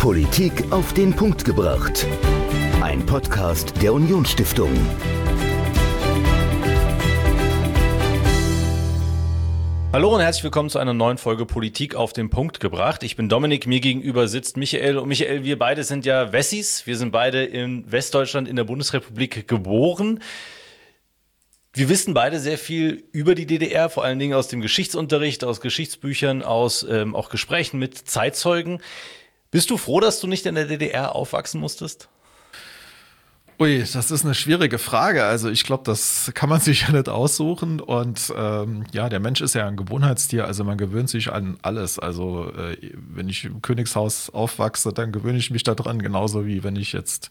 Politik auf den Punkt gebracht. Ein Podcast der Unionsstiftung. Hallo und herzlich willkommen zu einer neuen Folge Politik auf den Punkt gebracht. Ich bin Dominik, mir gegenüber sitzt Michael. Und Michael, wir beide sind ja Wessis. Wir sind beide in Westdeutschland in der Bundesrepublik geboren. Wir wissen beide sehr viel über die DDR, vor allen Dingen aus dem Geschichtsunterricht, aus Geschichtsbüchern, aus auch Gesprächen mit Zeitzeugen. Bist du froh, dass du nicht in der DDR aufwachsen musstest? Ui, das ist eine schwierige Frage. Also ich glaube, das kann man sich ja nicht aussuchen. Und der Mensch ist ja ein Gewohnheitstier, also man gewöhnt sich an alles. Also wenn ich im Königshaus aufwachse, dann gewöhne ich mich daran, genauso wie wenn ich jetzt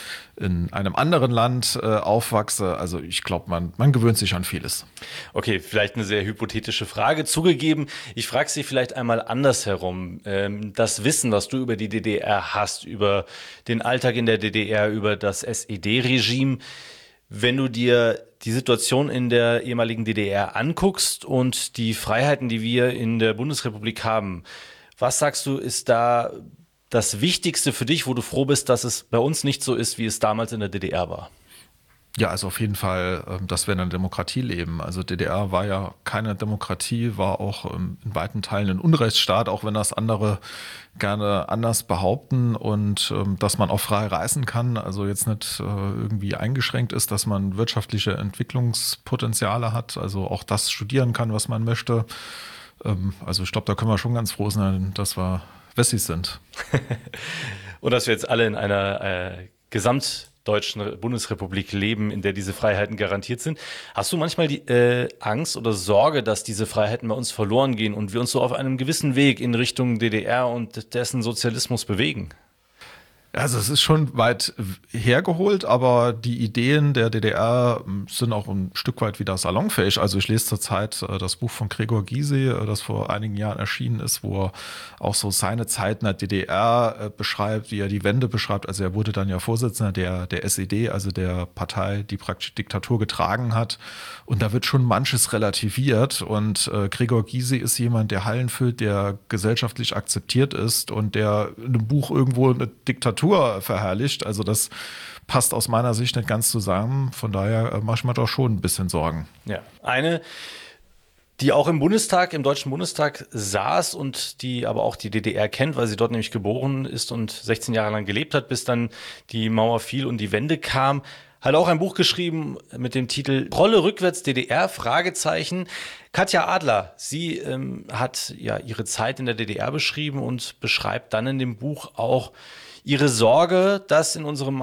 in einem anderen Land aufwachse. Also ich glaube, man gewöhnt sich an vieles. Okay, vielleicht eine sehr hypothetische Frage. Zugegeben, ich frage Sie vielleicht einmal andersherum. Das Wissen, was du über die DDR hast, über den Alltag in der DDR, über das SED-Regime, wenn du dir die Situation in der ehemaligen DDR anguckst und die Freiheiten, die wir in der Bundesrepublik haben, was sagst du, ist da das Wichtigste für dich, wo du froh bist, dass es bei uns nicht so ist, wie es damals in der DDR war? Ja, also auf jeden Fall, dass wir in einer Demokratie leben. Also DDR war ja keine Demokratie, war auch in weiten Teilen ein Unrechtsstaat, auch wenn das andere gerne anders behaupten, und dass man auch frei reisen kann, also jetzt nicht irgendwie eingeschränkt ist, dass man wirtschaftliche Entwicklungspotenziale hat, also auch das studieren kann, was man möchte. Also ich glaube, da können wir schon ganz froh sein, dass wir Wessis sind. Und dass wir jetzt alle in einer gesamtdeutschen Bundesrepublik leben, in der diese Freiheiten garantiert sind. Hast du manchmal die Angst oder Sorge, dass diese Freiheiten bei uns verloren gehen und wir uns so auf einem gewissen Weg in Richtung DDR und dessen Sozialismus bewegen? Also es ist schon weit hergeholt, aber die Ideen der DDR sind auch ein Stück weit wieder salonfähig. Also ich lese zurzeit das Buch von Gregor Gysi, das vor einigen Jahren erschienen ist, wo er auch so seine Zeit in der DDR beschreibt, wie er die Wende beschreibt. Also er wurde dann ja Vorsitzender der SED, also der Partei, die praktisch Diktatur getragen hat. Und da wird schon manches relativiert. Und Gregor Gysi ist jemand, der Hallen füllt, der gesellschaftlich akzeptiert ist und der in einem Buch irgendwo eine Diktatur verherrlicht. Also das passt aus meiner Sicht nicht ganz zusammen. Von daher mache ich mir doch schon ein bisschen Sorgen. Ja, eine, die auch im Bundestag, im Deutschen Bundestag saß und die aber auch die DDR kennt, weil sie dort nämlich geboren ist und 16 Jahre lang gelebt hat, bis dann die Mauer fiel und die Wende kam, hat auch ein Buch geschrieben mit dem Titel Rolle rückwärts DDR, Fragezeichen. Katja Adler, sie hat ja ihre Zeit in der DDR beschrieben und beschreibt dann in dem Buch auch ihre Sorge, dass in unserem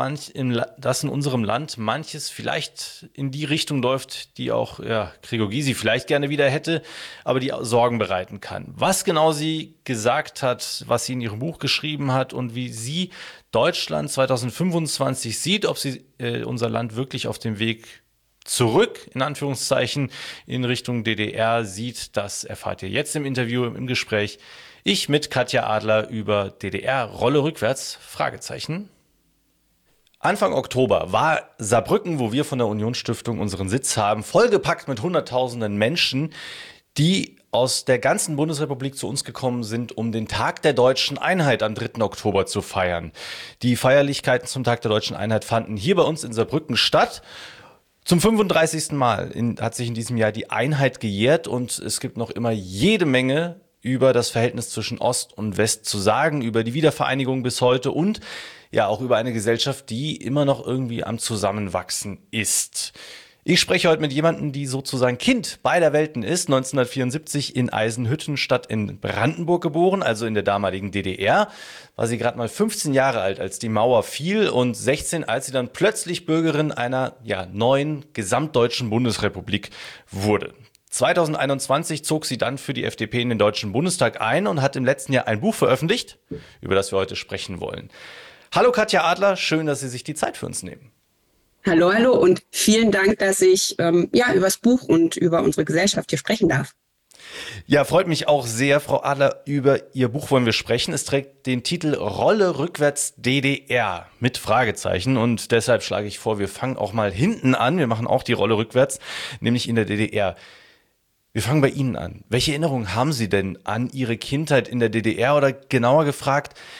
Land manches vielleicht in die Richtung läuft, die auch Gregor Gysi vielleicht gerne wieder hätte, aber die Sorgen bereiten kann. Was genau sie gesagt hat, was sie in ihrem Buch geschrieben hat und wie sie Deutschland 2025 sieht, ob sie unser Land wirklich auf dem Weg zurück, in Anführungszeichen, in Richtung DDR sieht, das erfahrt ihr jetzt im Interview, im Gespräch. Ich mit Katja Adler über DDR, Rolle rückwärts, Fragezeichen. Anfang Oktober war Saarbrücken, wo wir von der Unionsstiftung unseren Sitz haben, vollgepackt mit Hunderttausenden Menschen, die aus der ganzen Bundesrepublik zu uns gekommen sind, um den Tag der Deutschen Einheit am 3. Oktober zu feiern. Die Feierlichkeiten zum Tag der Deutschen Einheit fanden hier bei uns in Saarbrücken statt. Zum 35. Mal hat sich in diesem Jahr die Einheit gejährt und es gibt noch immer jede Menge über das Verhältnis zwischen Ost und West zu sagen, über die Wiedervereinigung bis heute und ja auch über eine Gesellschaft, die immer noch irgendwie am Zusammenwachsen ist. Ich spreche heute mit jemandem, die sozusagen Kind beider Welten ist, 1974 in Eisenhüttenstadt in Brandenburg geboren, also in der damaligen DDR. War sie gerade mal 15 Jahre alt, als die Mauer fiel und 16, als sie dann plötzlich Bürgerin einer neuen gesamtdeutschen Bundesrepublik wurde. 2021 zog sie dann für die FDP in den Deutschen Bundestag ein und hat im letzten Jahr ein Buch veröffentlicht, über das wir heute sprechen wollen. Hallo Katja Adler, schön, dass Sie sich die Zeit für uns nehmen. Hallo und vielen Dank, dass ich über das Buch und über unsere Gesellschaft hier sprechen darf. Ja, freut mich auch sehr, Frau Adler, über Ihr Buch wollen wir sprechen. Es trägt den Titel Rolle rückwärts DDR mit Fragezeichen und deshalb schlage ich vor, wir fangen auch mal hinten an. Wir machen auch die Rolle rückwärts, nämlich in der DDR. Wir fangen bei Ihnen an. Welche Erinnerungen haben Sie denn an Ihre Kindheit in der DDR oder genauer gefragt,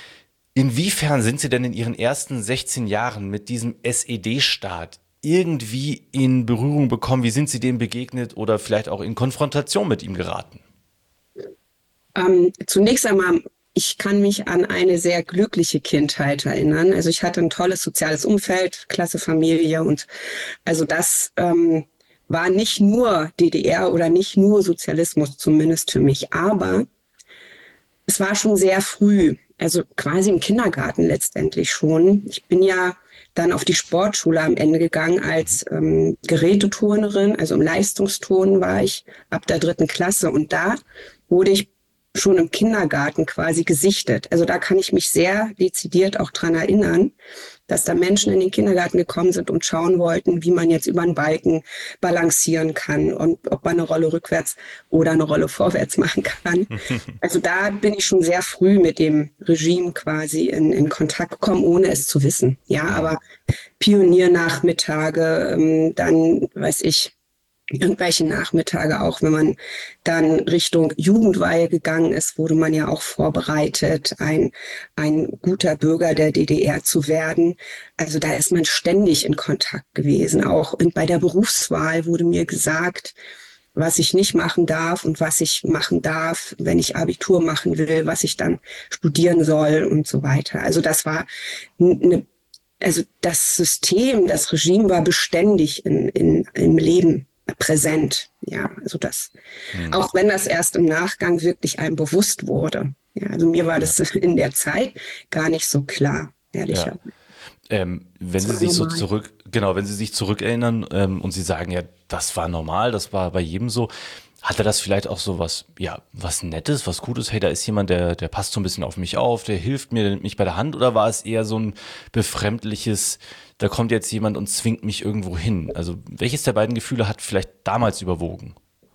Inwiefern sind Sie denn in Ihren ersten 16 Jahren mit diesem SED-Staat irgendwie in Berührung bekommen? Wie sind Sie dem begegnet oder vielleicht auch in Konfrontation mit ihm geraten? Zunächst einmal, ich kann mich an eine sehr glückliche Kindheit erinnern. Also ich hatte ein tolles soziales Umfeld, klasse Familie und also das war nicht nur DDR oder nicht nur Sozialismus, zumindest für mich, aber es war schon sehr früh, also quasi im Kindergarten letztendlich schon. Ich bin ja dann auf die Sportschule am Ende gegangen als Geräteturnerin, also im Leistungsturnen war ich ab der 3. Klasse und da wurde ich schon im Kindergarten quasi gesichtet. Also da kann ich mich sehr dezidiert auch dran erinnern, dass da Menschen in den Kindergarten gekommen sind und schauen wollten, wie man jetzt über einen Balken balancieren kann und ob man eine Rolle rückwärts oder eine Rolle vorwärts machen kann. Also da bin ich schon sehr früh mit dem Regime quasi in Kontakt gekommen, ohne es zu wissen. Ja, aber Pioniernachmittage, dann weiß ich, irgendwelche Nachmittage auch, wenn man dann Richtung Jugendweihe gegangen ist, wurde man ja auch vorbereitet, ein guter Bürger der DDR zu werden. Also da ist man ständig in Kontakt gewesen. Auch bei der Berufswahl wurde mir gesagt, was ich nicht machen darf und was ich machen darf, wenn ich Abitur machen will, was ich dann studieren soll und so weiter. Also das war also das System, das Regime war beständig im Leben präsent. Ja, also das, auch wenn das erst im Nachgang wirklich einem bewusst wurde. Ja, also mir war das in der Zeit gar nicht so klar, ehrlicherweise. Wenn Sie sich wenn Sie sich zurückerinnern und Sie sagen, ja, das war normal, das war bei jedem so, hatte das vielleicht auch so was, ja, was Nettes, was Gutes? Hey, da ist jemand, der passt so ein bisschen auf mich auf, der hilft mir, der nimmt mich bei der Hand, oder war es eher so ein befremdliches, da kommt jetzt jemand und zwingt mich irgendwo hin? Also welches der beiden Gefühle hat vielleicht damals überwogen?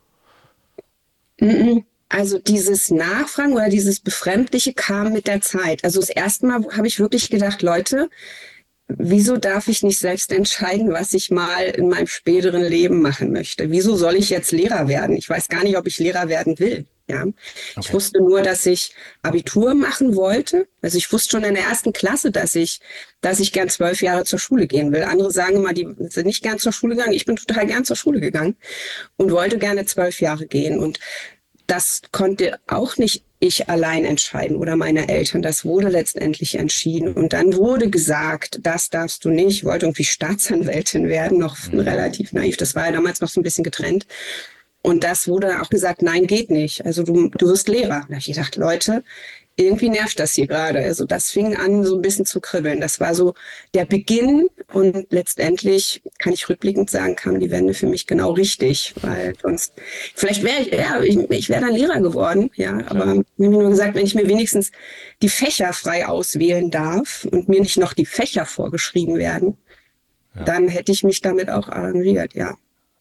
Also dieses Nachfragen oder dieses Befremdliche kam mit der Zeit. Also das erste Mal habe ich wirklich gedacht, Leute, wieso darf ich nicht selbst entscheiden, was ich mal in meinem späteren Leben machen möchte? Wieso soll ich jetzt Lehrer werden? Ich weiß gar nicht, ob ich Lehrer werden will. Ja, ich wusste nur, dass ich Abitur machen wollte. Also ich wusste schon in der 1. Klasse, dass ich gern 12 Jahre zur Schule gehen will. Andere sagen immer, die sind nicht gern zur Schule gegangen. Ich bin total gern zur Schule gegangen und wollte gerne 12 Jahre gehen. Und das konnte auch nicht ich allein entscheiden oder meine Eltern. Das wurde letztendlich entschieden. Und dann wurde gesagt, das darfst du nicht. Ich wollte irgendwie Staatsanwältin werden, noch relativ naiv. Das war ja damals noch so ein bisschen getrennt. Und das wurde auch gesagt, nein, geht nicht. Also du wirst Lehrer. Da habe ich gedacht, Leute, irgendwie nervt das hier gerade. Also das fing an, so ein bisschen zu kribbeln. Das war so der Beginn und letztendlich, kann ich rückblickend sagen, kam die Wende für mich genau richtig, weil sonst, vielleicht wäre ich wäre dann Lehrer geworden, ja, aber ich habe mir nur gesagt, wenn ich mir wenigstens die Fächer frei auswählen darf und mir nicht noch die Fächer vorgeschrieben werden, dann hätte ich mich damit auch arrangiert, ja.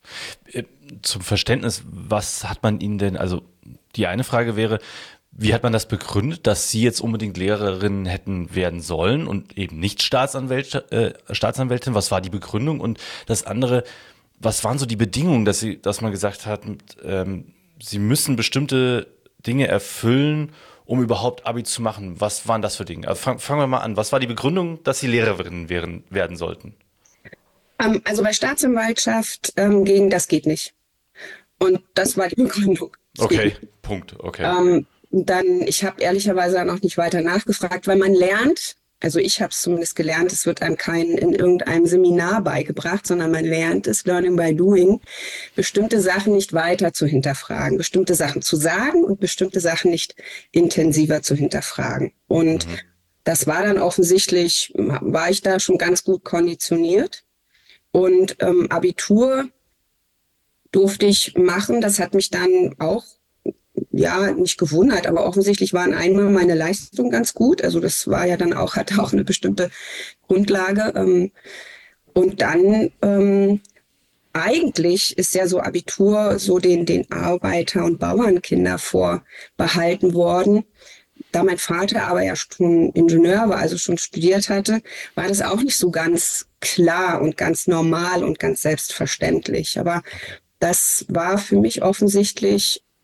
Zum Verständnis, was hat man Ihnen denn, also die eine Frage wäre, wie hat man das begründet, dass Sie jetzt unbedingt Lehrerin hätten werden sollen und eben nicht Staatsanwältin? Was war die Begründung? Und das andere, was waren so die Bedingungen, dass man gesagt hat, Sie müssen bestimmte Dinge erfüllen, um überhaupt Abi zu machen? Was waren das für Dinge? Also fangen wir mal an. Was war die Begründung, dass Sie Lehrerin werden sollten? Also bei Staatsanwaltschaft das geht nicht. Und das war die Begründung. Okay, Punkt. Okay. Ich habe ehrlicherweise dann auch nicht weiter nachgefragt, weil man lernt, also ich habe es zumindest gelernt, es wird einem in irgendeinem Seminar beigebracht, sondern man lernt es, Learning by Doing, bestimmte Sachen nicht weiter zu hinterfragen, bestimmte Sachen zu sagen und bestimmte Sachen nicht intensiver zu hinterfragen. Und das war dann offensichtlich, war ich da schon ganz gut konditioniert. Und Abitur durfte ich machen. Das hat mich dann auch, ja, nicht gewundert, aber offensichtlich waren einmal meine Leistungen ganz gut. Also das war ja dann auch, hatte auch eine bestimmte Grundlage. Und dann eigentlich ist ja so Abitur so den Arbeiter- und Bauernkinder vorbehalten worden. Da mein Vater aber ja schon Ingenieur war, also schon studiert hatte, war das auch nicht so ganz klar und ganz normal und ganz selbstverständlich. Aber das war für mich offensichtlich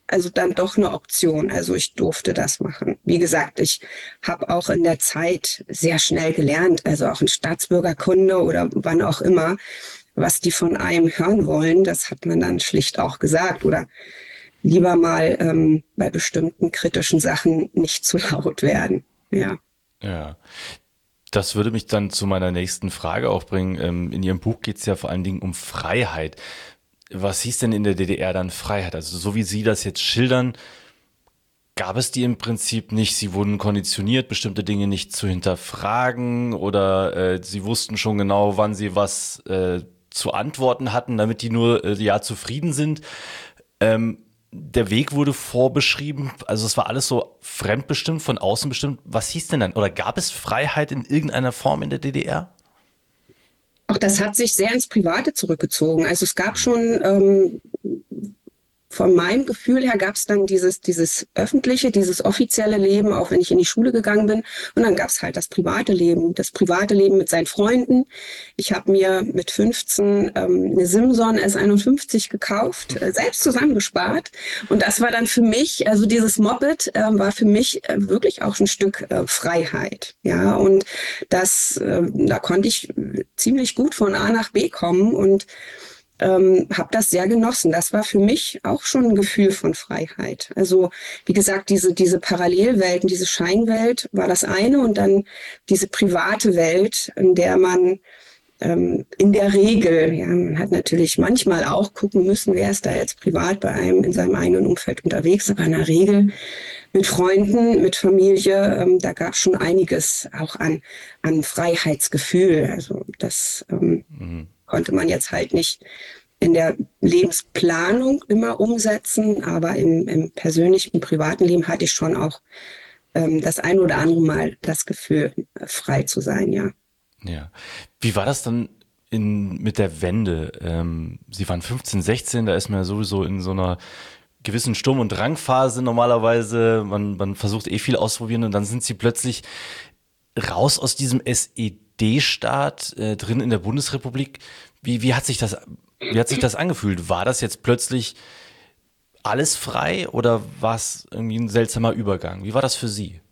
also dann doch eine Option. Also ich durfte das machen. Wie gesagt, ich habe auch in der Zeit sehr schnell gelernt, also auch in Staatsbürgerkunde oder wann auch immer, was die von einem hören wollen, das hat man dann schlicht auch gesagt. Oder lieber mal bei bestimmten kritischen Sachen nicht zu laut werden. Ja. Ja. Das würde mich dann zu meiner nächsten Frage auch bringen. In Ihrem Buch geht es ja vor allen Dingen um Freiheit. Was hieß denn in der DDR dann Freiheit? Also so wie Sie das jetzt schildern, gab es die im Prinzip nicht. Sie wurden konditioniert, bestimmte Dinge nicht zu hinterfragen oder Sie wussten schon genau, wann Sie was zu antworten hatten, damit die nur ja zufrieden sind. Der Weg wurde vorbeschrieben, also es war alles so fremdbestimmt, von außen bestimmt. Was hieß denn dann? Oder gab es Freiheit in irgendeiner Form in der DDR? Auch das hat sich sehr ins Private zurückgezogen. Also es gab schon, von meinem Gefühl her gab es dann dieses öffentliche, dieses offizielle Leben, auch wenn ich in die Schule gegangen bin. Und dann gab es halt das private Leben mit seinen Freunden. Ich habe mir mit 15 eine Simson S51 gekauft, selbst zusammengespart. Und das war dann für mich, also dieses Moped war für mich wirklich auch ein Stück Freiheit. Ja, und da konnte ich ziemlich gut von A nach B kommen und habe das sehr genossen. Das war für mich auch schon ein Gefühl von Freiheit. Also wie gesagt, diese Parallelwelten, diese Scheinwelt war das eine und dann diese private Welt, in der man in der Regel, ja, man hat natürlich manchmal auch gucken müssen, wer ist da jetzt privat bei einem in seinem eigenen Umfeld unterwegs, aber in der Regel mit Freunden, mit Familie, da gab es schon einiges auch an Freiheitsgefühl. Also das konnte man jetzt halt nicht in der Lebensplanung immer umsetzen, aber im persönlichen, privaten Leben hatte ich schon auch das ein oder andere Mal das Gefühl, frei zu sein, ja. Ja. Wie war das dann mit der Wende? Sie waren 15, 16, da ist man ja sowieso in so einer gewissen Sturm- und Drangphase normalerweise. Man versucht viel auszuprobieren und dann sind Sie plötzlich raus aus diesem SED-Staat, drin in der Bundesrepublik. Wie hat sich das angefühlt? War das jetzt plötzlich alles frei oder war es irgendwie ein seltsamer Übergang? Wie war das für Sie?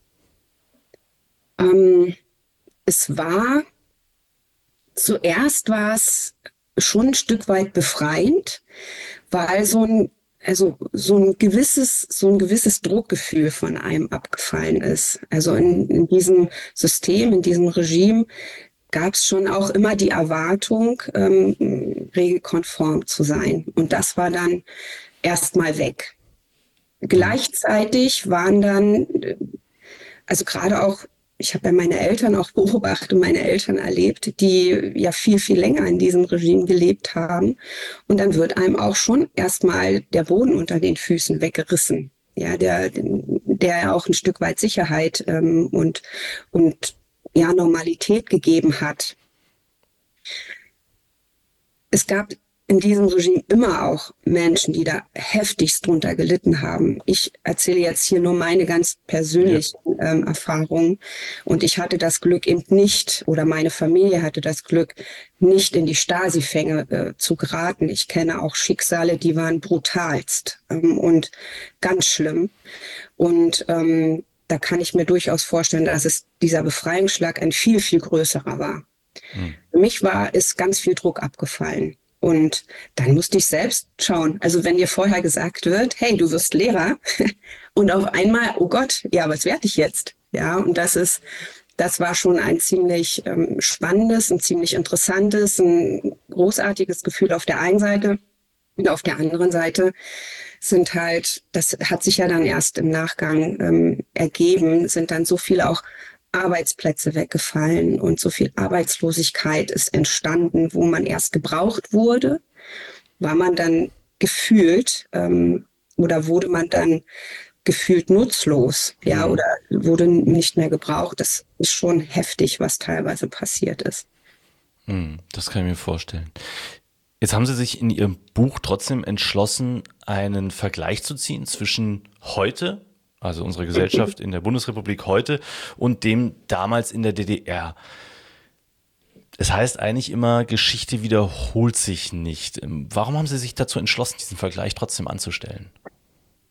Zuerst war es schon ein Stück weit befreiend, weil so ein gewisses Druckgefühl von einem abgefallen ist. Also in diesem System, in diesem Regime gab es schon auch immer die Erwartung, regelkonform zu sein. Und das war dann erstmal weg. Gleichzeitig waren dann, also gerade auch, ich habe ja meine Eltern auch beobachtet, meine Eltern erlebt, die ja viel, viel länger in diesem Regime gelebt haben. Und dann wird einem auch schon erstmal der Boden unter den Füßen weggerissen. Ja, der auch ein Stück weit Sicherheit und ja, Normalität gegeben hat. Es gab in diesem Regime immer auch Menschen, die da heftigst drunter gelitten haben. Ich erzähle jetzt hier nur meine ganz persönlichen Erfahrungen. Und ich hatte das Glück eben nicht, oder meine Familie hatte das Glück, nicht in die Stasi-Fänge zu geraten. Ich kenne auch Schicksale, die waren brutalst und ganz schlimm. Und da kann ich mir durchaus vorstellen, dass dieser Befreiungsschlag ein viel, viel größerer war. Für mich ist ganz viel Druck abgefallen. Und dann musste ich selbst schauen. Also wenn dir vorher gesagt wird, hey, du wirst Lehrer und auf einmal, oh Gott, ja, was werde ich jetzt? Ja, und das war schon ein ziemlich spannendes, ein ziemlich interessantes, ein großartiges Gefühl auf der einen Seite. Und auf der anderen Seite das hat sich ja dann erst im Nachgang ergeben, sind dann so viele auch Arbeitsplätze weggefallen und so viel Arbeitslosigkeit ist entstanden, wo man erst gebraucht wurde, war man dann gefühlt oder wurde man dann gefühlt nutzlos, ja, oder wurde nicht mehr gebraucht. Das ist schon heftig, was teilweise passiert ist. Das kann ich mir vorstellen. Jetzt haben Sie sich in Ihrem Buch trotzdem entschlossen, einen Vergleich zu ziehen zwischen heute, also unserer Gesellschaft in der Bundesrepublik heute, und dem damals in der DDR. Es heißt eigentlich immer, Geschichte wiederholt sich nicht. Warum haben Sie sich dazu entschlossen, diesen Vergleich trotzdem anzustellen?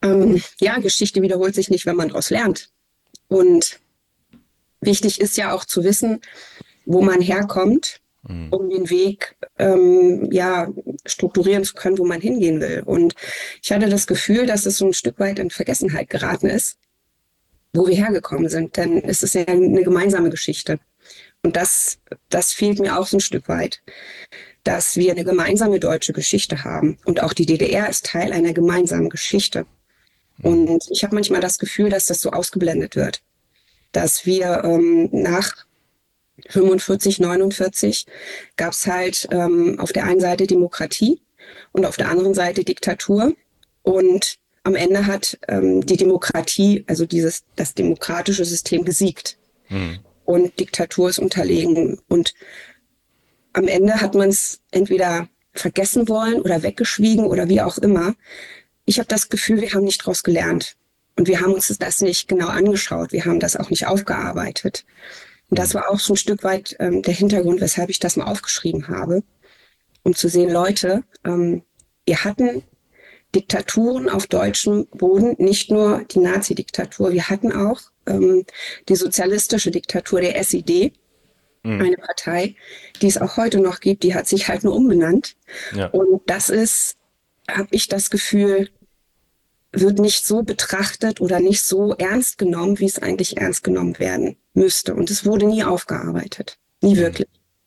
Ja, Geschichte wiederholt sich nicht, wenn man daraus lernt. Und wichtig ist ja auch zu wissen, wo man herkommt, um den Weg ja, strukturieren zu können, wo man hingehen will. Und ich hatte das Gefühl, dass es so ein Stück weit in Vergessenheit geraten ist, wo wir hergekommen sind. Denn es ist ja eine gemeinsame Geschichte. Und das fehlt mir auch so ein Stück weit, dass wir eine gemeinsame deutsche Geschichte haben. Und auch die DDR ist Teil einer gemeinsamen Geschichte. Und ich habe manchmal das Gefühl, dass das so ausgeblendet wird, dass wir nach 45, 49 gab es halt auf der einen Seite Demokratie und auf der anderen Seite Diktatur. Und am Ende hat die Demokratie, also das demokratische System gesiegt. Und Diktatur ist unterlegen. Und am Ende hat man es entweder vergessen wollen oder weggeschwiegen oder wie auch immer. Ich habe das Gefühl, wir haben nicht daraus gelernt. Und wir haben uns das nicht genau angeschaut. Wir haben das auch nicht aufgearbeitet. Und das war auch so ein Stück weit der Hintergrund, weshalb ich das mal aufgeschrieben habe. Um zu sehen, Leute, wir hatten Diktaturen auf deutschem Boden, nicht nur die Nazi-Diktatur. Wir hatten auch die sozialistische Diktatur der SED, eine Partei, die es auch heute noch gibt. Die hat sich halt nur umbenannt. Ja. Und das ist, habe ich das Gefühl, wird nicht so betrachtet oder nicht so ernst genommen, wie es eigentlich ernst genommen werden müsste. Und es wurde nie aufgearbeitet. Nie wirklich.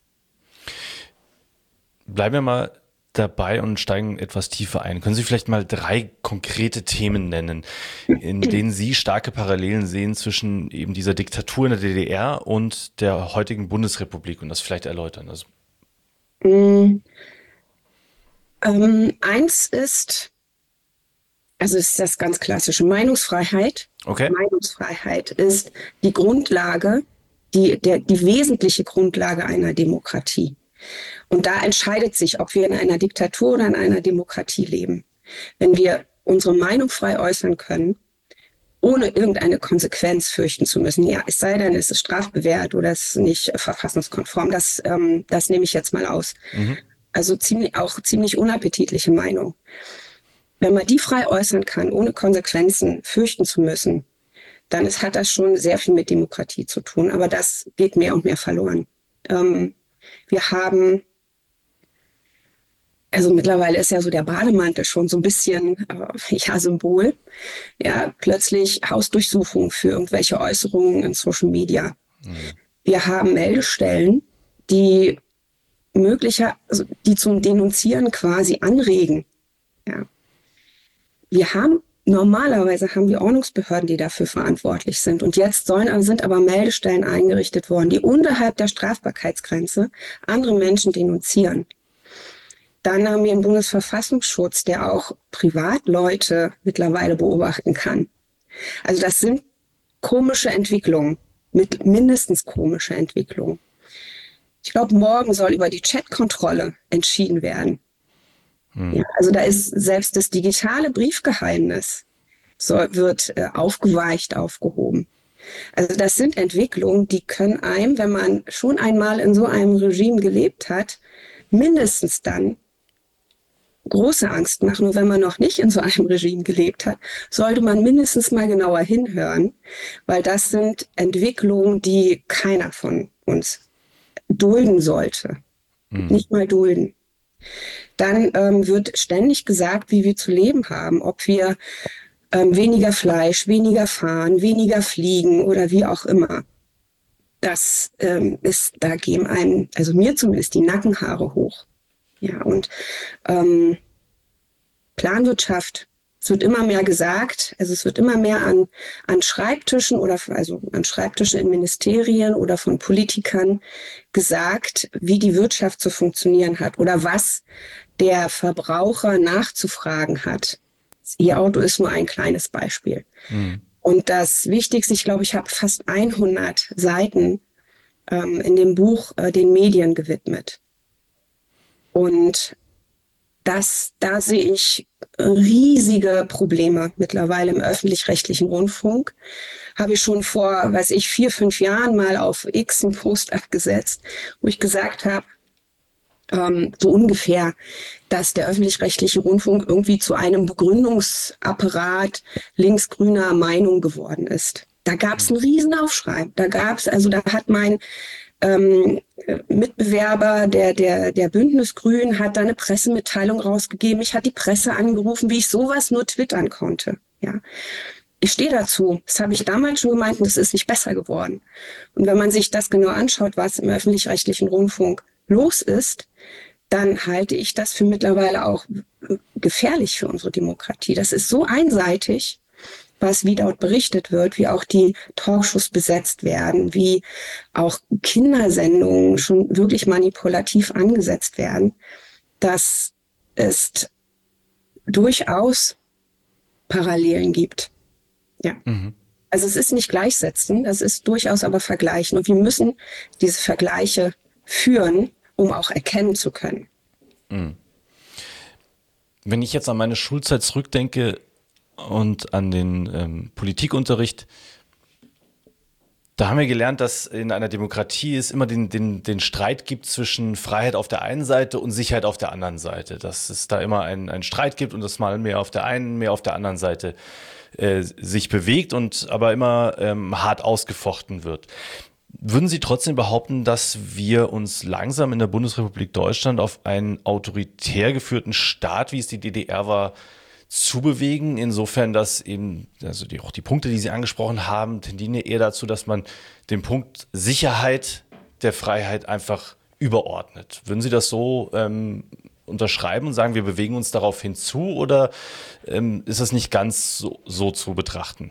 Bleiben wir mal dabei und steigen etwas tiefer ein. Können Sie vielleicht mal 3 konkrete Themen nennen, in denen Sie starke Parallelen sehen zwischen eben dieser Diktatur in der DDR und der heutigen Bundesrepublik und das vielleicht erläutern? Also eins ist, also ist das ganz klassische Meinungsfreiheit. Okay. Meinungsfreiheit ist die Grundlage, die wesentliche Grundlage einer Demokratie. Und da entscheidet sich, ob wir in einer Diktatur oder in einer Demokratie leben. Wenn wir unsere Meinung frei äußern können, ohne irgendeine Konsequenz fürchten zu müssen, ja, es sei denn, es ist strafbewehrt oder es ist nicht verfassungskonform, das nehme ich jetzt mal aus. Also ziemlich unappetitliche Meinung. Wenn man die frei äußern kann, ohne Konsequenzen fürchten zu müssen, dann hat das schon sehr viel mit Demokratie zu tun. Aber das geht mehr und mehr verloren. Wir haben, also mittlerweile ist ja so der Bademantel schon so ein bisschen, Symbol. Ja, plötzlich Hausdurchsuchungen für irgendwelche Äußerungen in Social Media. Wir haben Meldestellen, die zum Denunzieren quasi anregen. Ja. Normalerweise haben wir Ordnungsbehörden, die dafür verantwortlich sind. Und jetzt sind aber Meldestellen eingerichtet worden, die unterhalb der Strafbarkeitsgrenze andere Menschen denunzieren. Dann haben wir einen Bundesverfassungsschutz, der auch Privatleute mittlerweile beobachten kann. Also das sind komische Entwicklungen, mindestens komische Entwicklungen. Ich glaube, morgen soll über die Chatkontrolle entschieden werden. Ja, also da ist selbst das digitale Briefgeheimnis wird aufgeweicht, aufgehoben. Also das sind Entwicklungen, die können einem, wenn man schon einmal in so einem Regime gelebt hat, mindestens dann große Angst machen. Und wenn man noch nicht in so einem Regime gelebt hat, sollte man mindestens mal genauer hinhören, weil das sind Entwicklungen, die keiner von uns dulden sollte. Nicht mal dulden. Dann wird ständig gesagt, wie wir zu leben haben, ob wir weniger Fleisch, weniger fahren, weniger fliegen oder wie auch immer. Das da gehen einem, also mir zumindest, die Nackenhaare hoch. Ja, und Planwirtschaft, es wird immer mehr gesagt, also es wird immer mehr an Schreibtischen an Schreibtischen in Ministerien oder von Politikern gesagt, wie die Wirtschaft zu funktionieren hat oder was der Verbraucher nachzufragen hat. Das E-Auto ist nur ein kleines Beispiel. Und das Wichtigste, ich glaube, ich habe fast 100 Seiten in dem Buch den Medien gewidmet. Und da sehe ich riesige Probleme mittlerweile im öffentlich-rechtlichen Rundfunk. Habe ich schon vor, 4, 5 Jahren mal auf X einen Post abgesetzt, wo ich gesagt habe, so ungefähr, dass der öffentlich-rechtliche Rundfunk irgendwie zu einem Begründungsapparat linksgrüner Meinung geworden ist. Da gab es einen Riesenaufschrei. Da hat mein Mitbewerber, der Bündnis-Grün, hat da eine Pressemitteilung rausgegeben. Ich hatte die Presse angerufen, wie ich sowas nur twittern konnte. Ja. Ich stehe dazu. Das habe ich damals schon gemeint und es ist nicht besser geworden. Und wenn man sich das genau anschaut, was im öffentlich-rechtlichen Rundfunk los ist, dann halte ich das für mittlerweile auch gefährlich für unsere Demokratie. Das ist so einseitig, was wie dort berichtet wird, wie auch die Talkshows besetzt werden, wie auch Kindersendungen schon wirklich manipulativ angesetzt werden, dass es durchaus Parallelen gibt. Ja. Also es ist nicht gleichsetzen, das ist durchaus aber vergleichen. Und wir müssen diese Vergleiche führen, um auch erkennen zu können. Wenn ich jetzt an meine Schulzeit zurückdenke und an den Politikunterricht, da haben wir gelernt, dass in einer Demokratie es immer den Streit gibt zwischen Freiheit auf der einen Seite und Sicherheit auf der anderen Seite. Dass es da immer einen Streit gibt und das mal mehr auf der einen, mehr auf der anderen Seite sich bewegt und aber immer hart ausgefochten wird. Würden Sie trotzdem behaupten, dass wir uns langsam in der Bundesrepublik Deutschland auf einen autoritär geführten Staat, wie es die DDR war, zubewegen? Insofern, dass eben, also auch die Punkte, die Sie angesprochen haben, tendieren ja eher dazu, dass man den Punkt Sicherheit der Freiheit einfach überordnet. Würden Sie das so unterschreiben und sagen, wir bewegen uns darauf hinzu, oder ist das nicht ganz so zu betrachten?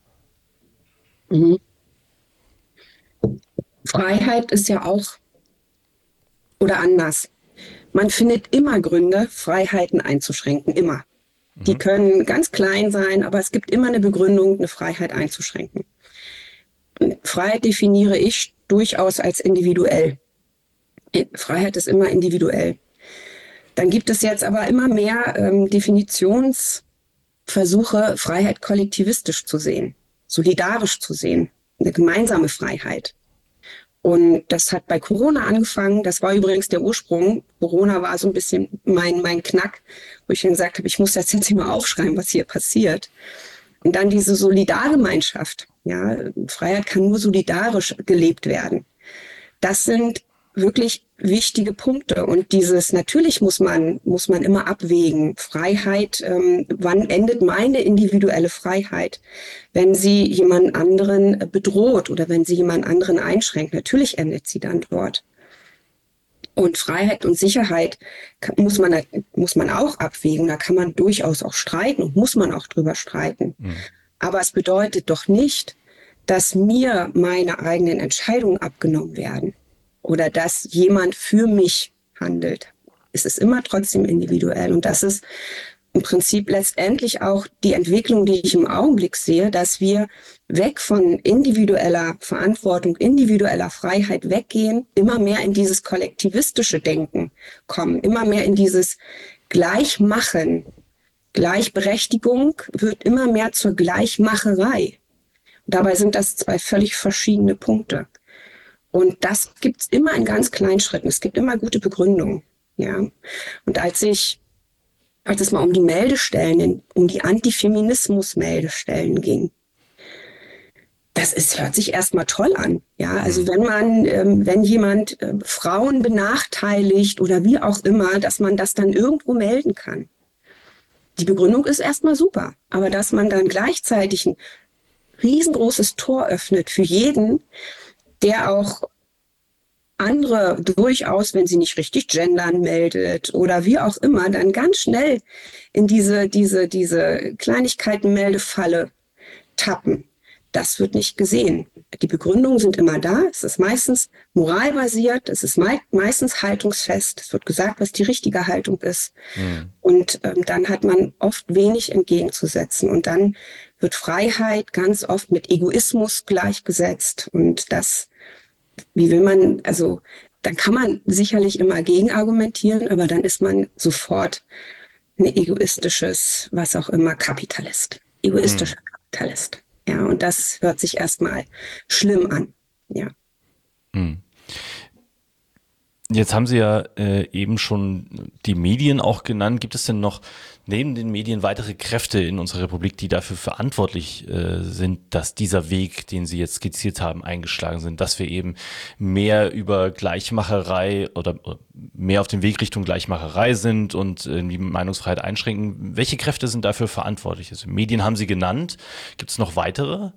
Freiheit ist ja auch, oder anders. Man findet immer Gründe, Freiheiten einzuschränken, immer. Die können ganz klein sein, aber es gibt immer eine Begründung, eine Freiheit einzuschränken. Freiheit definiere ich durchaus als individuell. Freiheit ist immer individuell. Dann gibt es jetzt aber immer mehr Definitionsversuche, Freiheit kollektivistisch zu sehen, solidarisch zu sehen, eine gemeinsame Freiheit. Und das hat bei Corona angefangen. Das war übrigens der Ursprung. Corona war so ein bisschen mein Knack, wo ich dann gesagt habe, ich muss das jetzt mal aufschreiben, was hier passiert. Und dann diese Solidargemeinschaft. Ja, Freiheit kann nur solidarisch gelebt werden. Das sind wirklich wichtige Punkte. Und natürlich muss man immer abwägen. Freiheit, wann endet meine individuelle Freiheit? Wenn sie jemand anderen bedroht oder wenn sie jemand anderen einschränkt. Natürlich endet sie dann dort. Und Freiheit und Sicherheit muss man auch abwägen. Da kann man durchaus auch streiten und muss man auch drüber streiten. Aber es bedeutet doch nicht, dass mir meine eigenen Entscheidungen abgenommen werden. Oder dass jemand für mich handelt. Es ist immer trotzdem individuell. Und das ist im Prinzip letztendlich auch die Entwicklung, die ich im Augenblick sehe, dass wir weg von individueller Verantwortung, individueller Freiheit weggehen, immer mehr in dieses kollektivistische Denken kommen, immer mehr in dieses Gleichmachen. Gleichberechtigung wird immer mehr zur Gleichmacherei. Dabei sind das zwei völlig verschiedene Punkte. Und das gibt's immer in ganz kleinen Schritten. Es gibt immer gute Begründungen. Ja. Und als es mal um die Meldestellen, um die Antifeminismus-Meldestellen ging, hört sich erstmal toll an. Ja, also wenn jemand Frauen benachteiligt oder wie auch immer, dass man das dann irgendwo melden kann. Die Begründung ist erstmal super. Aber dass man dann gleichzeitig ein riesengroßes Tor öffnet für jeden, der auch andere durchaus, wenn sie nicht richtig gendern, meldet oder wie auch immer, dann ganz schnell in diese Kleinigkeiten-Meldefalle tappen. Das wird nicht gesehen. Die Begründungen sind immer da. Es ist meistens moralbasiert. Es ist meistens haltungsfest. Es wird gesagt, was die richtige Haltung ist. Und dann hat man oft wenig entgegenzusetzen. Und dann wird Freiheit ganz oft mit Egoismus gleichgesetzt. Und dann kann man sicherlich immer gegenargumentieren, aber dann ist man sofort ein egoistisches, was auch immer, Kapitalist. Egoistischer Kapitalist. Ja, und das hört sich erstmal schlimm an. Ja. Jetzt haben Sie ja eben schon die Medien auch genannt. Gibt es denn noch neben den Medien weitere Kräfte in unserer Republik, die dafür verantwortlich sind, dass dieser Weg, den Sie jetzt skizziert haben, eingeschlagen sind, dass wir eben mehr über Gleichmacherei oder mehr auf dem Weg Richtung Gleichmacherei sind und die Meinungsfreiheit einschränken? Welche Kräfte sind dafür verantwortlich? Also Medien haben Sie genannt. Gibt es noch weitere?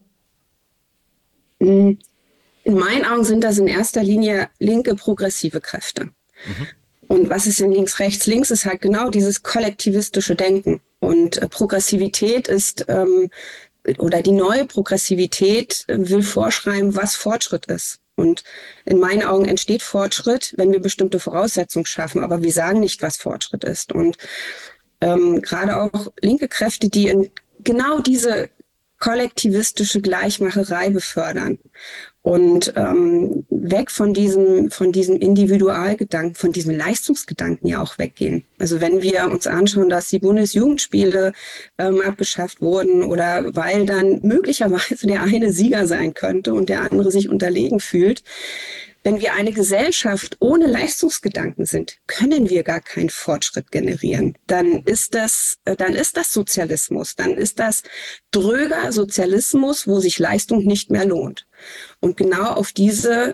In meinen Augen sind das in erster Linie linke progressive Kräfte. Und was ist denn links, rechts? Links ist halt genau dieses kollektivistische Denken. Und Progressivität ist, oder die neue Progressivität will vorschreiben, was Fortschritt ist. Und in meinen Augen entsteht Fortschritt, wenn wir bestimmte Voraussetzungen schaffen. Aber wir sagen nicht, was Fortschritt ist. Und gerade auch linke Kräfte, die in genau diese kollektivistische Gleichmacherei befördern und weg von diesem Individualgedanken, von diesem Leistungsgedanken ja auch weggehen. Also wenn wir uns anschauen, dass die Bundesjugendspiele abgeschafft wurden oder weil dann möglicherweise der eine Sieger sein könnte und der andere sich unterlegen fühlt, wenn wir eine Gesellschaft ohne Leistungsgedanken sind, können wir gar keinen Fortschritt generieren. Dann ist das Sozialismus, dann ist das dröger Sozialismus, wo sich Leistung nicht mehr lohnt. Und genau auf dieser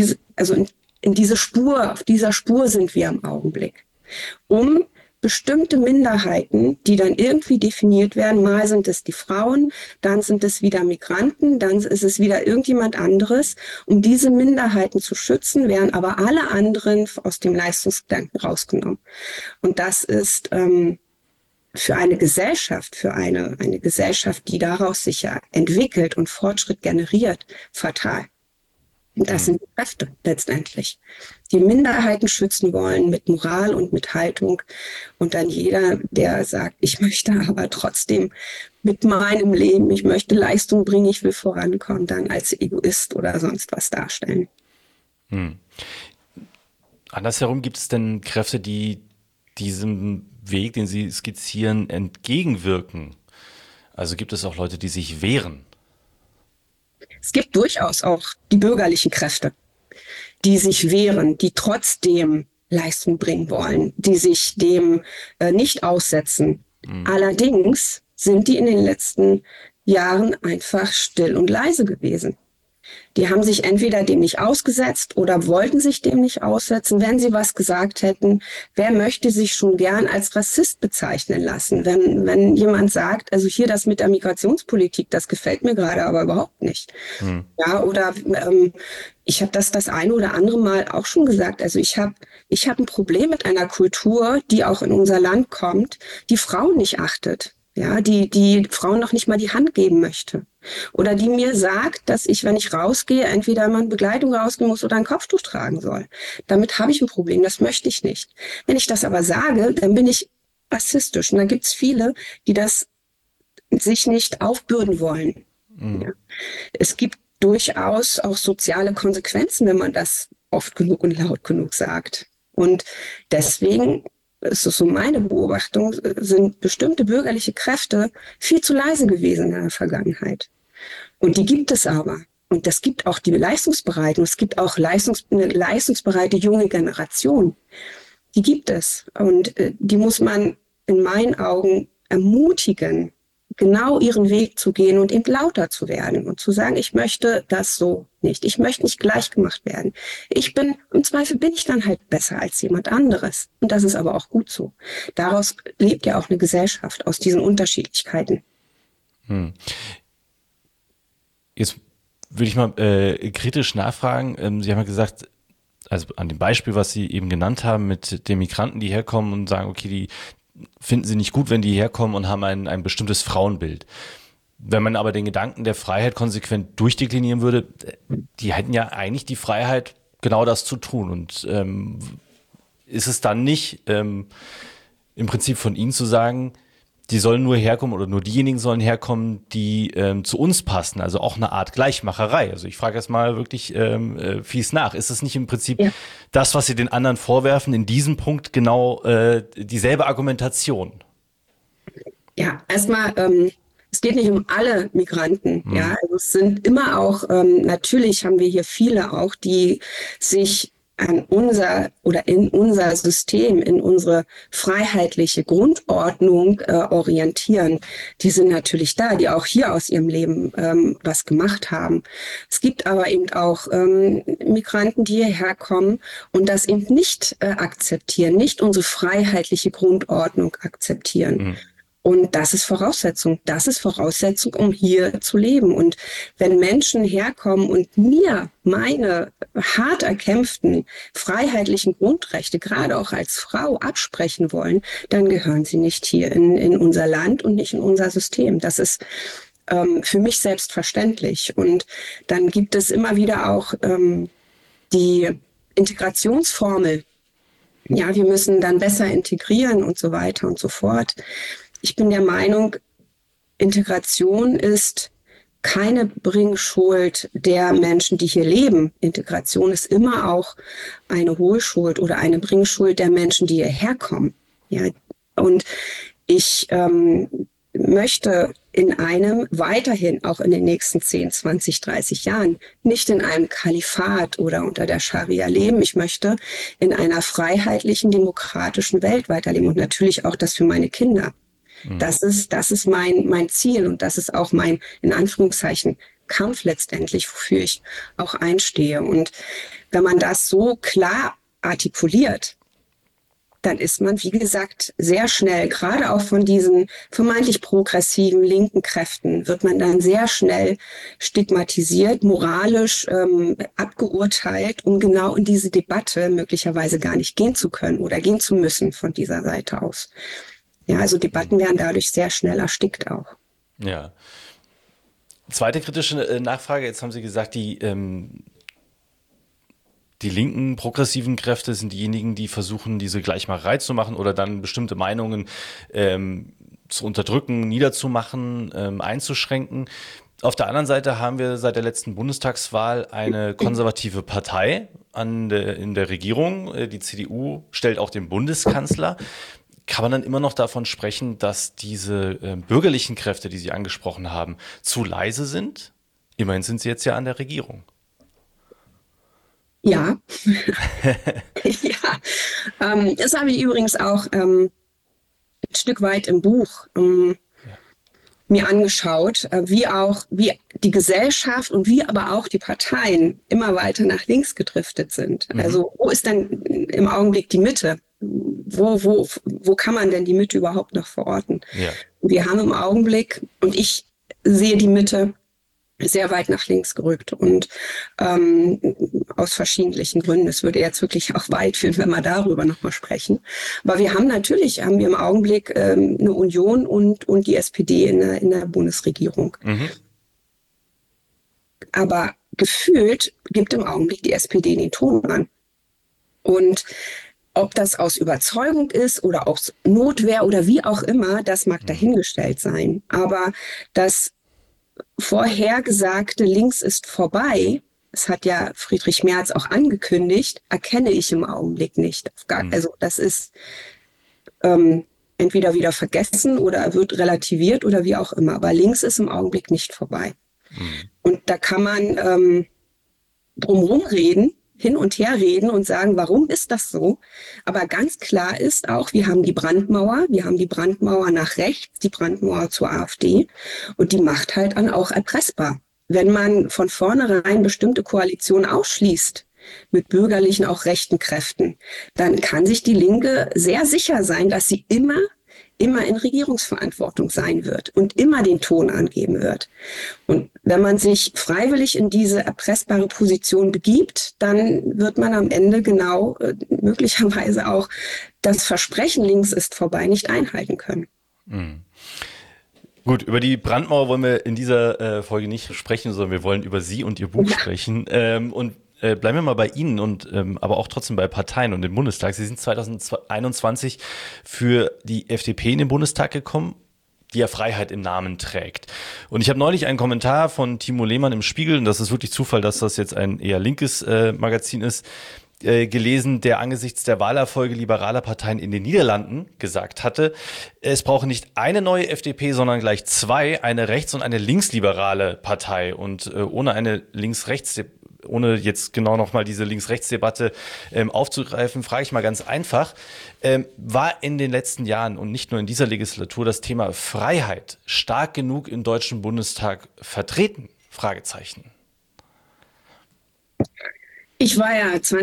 Spur sind wir im Augenblick. Um bestimmte Minderheiten, die dann irgendwie definiert werden, mal sind es die Frauen, dann sind es wieder Migranten, dann ist es wieder irgendjemand anderes. Um diese Minderheiten zu schützen, werden aber alle anderen aus dem Leistungsgedanken rausgenommen. Und das ist für eine Gesellschaft, die daraus sich ja entwickelt und Fortschritt generiert, fatal. Und das sind die Kräfte letztendlich, die Minderheiten schützen wollen mit Moral und mit Haltung. Und dann jeder, der sagt, ich möchte aber trotzdem mit meinem Leben, ich möchte Leistung bringen, ich will vorankommen, dann als Egoist oder sonst was darstellen. Andersherum, gibt es denn Kräfte, die diesem Weg, den Sie skizzieren, entgegenwirken? Also gibt es auch Leute, die sich wehren? Es gibt durchaus auch die bürgerlichen Kräfte, die sich wehren, die trotzdem Leistung bringen wollen, die sich dem nicht aussetzen. Allerdings sind die in den letzten Jahren einfach still und leise gewesen. Die haben sich entweder dem nicht ausgesetzt oder wollten sich dem nicht aussetzen. Wenn sie was gesagt hätten, wer möchte sich schon gern als Rassist bezeichnen lassen? Wenn jemand sagt, also hier das mit der Migrationspolitik, das gefällt mir gerade aber überhaupt nicht. Ja, oder ich habe das eine oder andere Mal auch schon gesagt. Also ich hab ein Problem mit einer Kultur, die auch in unser Land kommt, die Frauen nicht achtet. Ja, die Frauen noch nicht mal die Hand geben möchte. Oder die mir sagt, dass ich, wenn ich rausgehe, entweder mal in Begleitung rausgehen muss oder ein Kopftuch tragen soll. Damit habe ich ein Problem, das möchte ich nicht. Wenn ich das aber sage, dann bin ich rassistisch. Und da gibt es viele, die das sich nicht aufbürden wollen. Ja. Es gibt durchaus auch soziale Konsequenzen, wenn man das oft genug und laut genug sagt. Und deswegen, es ist so meine Beobachtung, sind bestimmte bürgerliche Kräfte viel zu leise gewesen in der Vergangenheit. Und die gibt es aber. Und das gibt auch die Leistungsbereiten. Es gibt auch eine leistungsbereite junge Generation. Die gibt es. Und die muss man in meinen Augen ermutigen, genau ihren Weg zu gehen und eben lauter zu werden und zu sagen, ich möchte das so nicht. Ich möchte nicht gleich gemacht werden. Im Zweifel bin ich dann halt besser als jemand anderes. Und das ist aber auch gut so. Daraus lebt ja auch eine Gesellschaft, aus diesen Unterschiedlichkeiten. Jetzt würde ich mal kritisch nachfragen. Sie haben ja gesagt, also an dem Beispiel, was Sie eben genannt haben, mit den Migranten, die herkommen und sagen, okay, die finden Sie nicht gut, wenn die herkommen und haben ein bestimmtes Frauenbild. Wenn man aber den Gedanken der Freiheit konsequent durchdeklinieren würde, die hätten ja eigentlich die Freiheit, genau das zu tun. Und ist es dann nicht im Prinzip von Ihnen zu sagen, die sollen nur herkommen oder nur diejenigen sollen herkommen, die zu uns passen, also auch eine Art Gleichmacherei. Also ich frage jetzt mal wirklich fies nach. Ist es nicht im Prinzip das, was Sie den anderen vorwerfen, in diesem Punkt genau dieselbe Argumentation? Ja, erstmal, es geht nicht um alle Migranten. Ja, also es sind immer auch, natürlich haben wir hier viele auch, die sich an unser oder in unser System, in unsere freiheitliche Grundordnung orientieren, die sind natürlich da, die auch hier aus ihrem Leben was gemacht haben. Es gibt aber eben auch Migranten, die hierher kommen und das eben nicht akzeptieren, nicht unsere freiheitliche Grundordnung akzeptieren. Mhm. Und das ist Voraussetzung. Das ist Voraussetzung, um hier zu leben. Und wenn Menschen herkommen und mir meine hart erkämpften freiheitlichen Grundrechte, gerade auch als Frau, absprechen wollen, dann gehören sie nicht hier in unser Land und nicht in unser System. Das ist für mich selbstverständlich. Und dann gibt es immer wieder auch die Integrationsformel. Ja, wir müssen dann besser integrieren und so weiter und so fort. Ich bin der Meinung, Integration ist keine Bringschuld der Menschen, die hier leben. Integration ist immer auch eine Hohlschuld oder eine Bringschuld der Menschen, die hierher kommen. Ja, und ich möchte in einem weiterhin, auch in den nächsten 10, 20, 30 Jahren, nicht in einem Kalifat oder unter der Scharia leben. Ich möchte in einer freiheitlichen, demokratischen Welt weiterleben und natürlich auch das für meine Kinder. Das ist mein Ziel und das ist auch mein, in Anführungszeichen, Kampf letztendlich, wofür ich auch einstehe. Und wenn man das so klar artikuliert, dann ist man, wie gesagt, sehr schnell, gerade auch von diesen vermeintlich progressiven linken Kräften, wird man dann sehr schnell stigmatisiert, moralisch abgeurteilt, um genau in diese Debatte möglicherweise gar nicht gehen zu können oder gehen zu müssen von dieser Seite aus. Ja, also Debatten werden dadurch sehr schnell erstickt auch. Ja. Zweite kritische Nachfrage, jetzt haben Sie gesagt, die linken progressiven Kräfte sind diejenigen, die versuchen, diese Gleichmacherei zu machen oder dann bestimmte Meinungen zu unterdrücken, niederzumachen, einzuschränken. Auf der anderen Seite haben wir seit der letzten Bundestagswahl eine konservative Partei in der Regierung. Die CDU stellt auch den Bundeskanzler. Kann man dann immer noch davon sprechen, dass diese bürgerlichen Kräfte, die Sie angesprochen haben, zu leise sind? Immerhin sind sie jetzt ja an der Regierung. Ja, das habe ich übrigens auch ein Stück weit im Buch mir angeschaut, wie die Gesellschaft und wie aber auch die Parteien immer weiter nach links gedriftet sind. Mhm. Also wo ist denn im Augenblick die Mitte? Wo kann man denn die Mitte überhaupt noch verorten? Ja. Wir haben im Augenblick, und ich sehe die Mitte sehr weit nach links gerückt und aus verschiedenen Gründen. Es würde jetzt wirklich auch weit führen, wenn wir darüber nochmal sprechen. Aber wir haben im Augenblick eine Union und die SPD in der Bundesregierung. Mhm. Aber gefühlt gibt im Augenblick die SPD den Ton an. Und ob das aus Überzeugung ist oder aus Notwehr oder wie auch immer, das mag dahingestellt sein. Aber das vorhergesagte Links ist vorbei, das hat ja Friedrich Merz auch angekündigt, erkenne ich im Augenblick nicht. Also das ist entweder wieder vergessen oder wird relativiert oder wie auch immer. Aber links ist im Augenblick nicht vorbei. Und da kann man drumherum reden, hin und her reden und sagen, warum ist das so? Aber ganz klar ist auch, wir haben die Brandmauer nach rechts, die Brandmauer zur AfD und die macht halt dann auch erpressbar. Wenn man von vornherein bestimmte Koalitionen ausschließt, mit bürgerlichen, auch rechten Kräften, dann kann sich die Linke sehr sicher sein, dass sie immer in Regierungsverantwortung sein wird und immer den Ton angeben wird. Und wenn man sich freiwillig in diese erpressbare Position begibt, dann wird man am Ende genau möglicherweise auch das Versprechen, links ist vorbei, nicht einhalten können. Mhm. Gut, über die Brandmauer wollen wir in dieser Folge nicht sprechen, sondern wir wollen über Sie und Ihr Buch sprechen. Und bleiben wir mal bei Ihnen und aber auch trotzdem bei Parteien und dem Bundestag. Sie sind 2021 für die FDP in den Bundestag gekommen, die ja Freiheit im Namen trägt. Und ich habe neulich einen Kommentar von Timo Lehmann im Spiegel, und das ist wirklich Zufall, dass das jetzt ein eher linkes Magazin ist, gelesen, der angesichts der Wahlerfolge liberaler Parteien in den Niederlanden gesagt hatte, es brauche nicht eine neue FDP, sondern gleich zwei, eine rechts- und eine linksliberale Partei. Und ohne eine ohne jetzt genau nochmal diese Links-Rechts-Debatte aufzugreifen, frage ich mal ganz einfach, war in den letzten Jahren und nicht nur in dieser Legislatur das Thema Freiheit stark genug im Deutschen Bundestag vertreten? Fragezeichen. Ich war ja von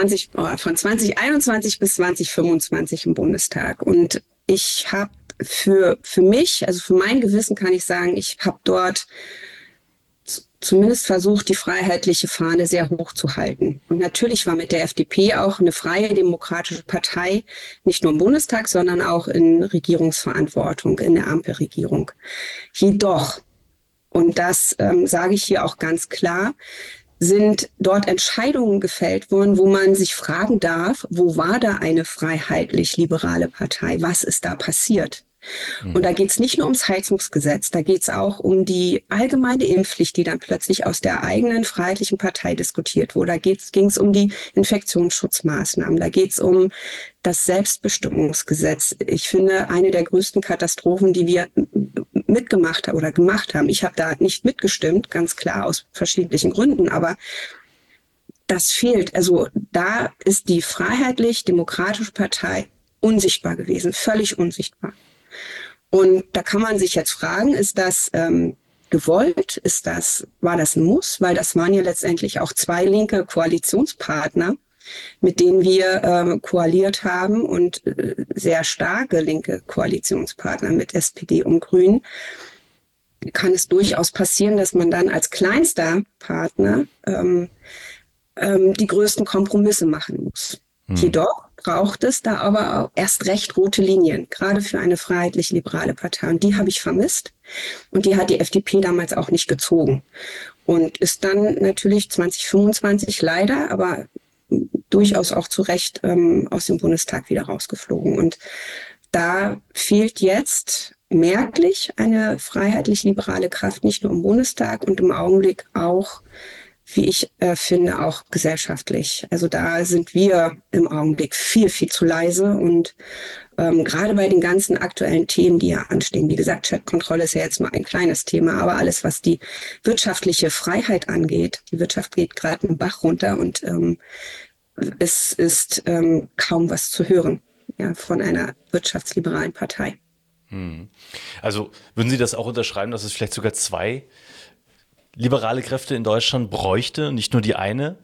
2021 bis 2025 im Bundestag und ich habe für mich, also für mein Gewissen kann ich sagen, ich habe dort zumindest versucht, die freiheitliche Fahne sehr hoch zu halten. Und natürlich war mit der FDP auch eine freie demokratische Partei, nicht nur im Bundestag, sondern auch in Regierungsverantwortung, in der Ampelregierung. Jedoch, und das sage ich hier auch ganz klar, sind dort Entscheidungen gefällt worden, wo man sich fragen darf, wo war da eine freiheitlich-liberale Partei? Was ist da passiert? Und da geht es nicht nur ums Heizungsgesetz, da geht es auch um die allgemeine Impfpflicht, die dann plötzlich aus der eigenen freiheitlichen Partei diskutiert wurde. Da ging es um die Infektionsschutzmaßnahmen, da geht es um das Selbstbestimmungsgesetz. Ich finde, eine der größten Katastrophen, die wir mitgemacht oder gemacht haben. Ich habe da nicht mitgestimmt, ganz klar aus verschiedenen Gründen, aber das fehlt. Also da ist die freiheitlich-demokratische Partei unsichtbar gewesen, völlig unsichtbar. Und da kann man sich jetzt fragen, ist das gewollt? War das ein Muss? Weil das waren ja letztendlich auch zwei linke Koalitionspartner, mit denen wir koaliert haben und sehr starke linke Koalitionspartner mit SPD und Grünen. Kann es durchaus passieren, dass man dann als kleinster Partner die größten Kompromisse machen muss. Jedoch braucht es da aber auch erst recht rote Linien, gerade für eine freiheitlich-liberale Partei. Und die habe ich vermisst. Und die hat die FDP damals auch nicht gezogen. Und ist dann natürlich 2025 leider, aber durchaus auch zu Recht aus dem Bundestag wieder rausgeflogen. Und da fehlt jetzt merklich eine freiheitlich-liberale Kraft, nicht nur im Bundestag und im Augenblick auch, wie ich finde, auch gesellschaftlich. Also da sind wir im Augenblick viel, viel zu leise und gerade bei den ganzen aktuellen Themen, die ja anstehen. Wie gesagt, Chatkontrolle ist ja jetzt nur ein kleines Thema, aber alles, was die wirtschaftliche Freiheit angeht, die Wirtschaft geht gerade einen Bach runter und es ist kaum was zu hören, ja, von einer wirtschaftsliberalen Partei. Also würden Sie das auch unterschreiben, dass es vielleicht sogar zwei liberale Kräfte in Deutschland bräuchte, nicht nur die eine?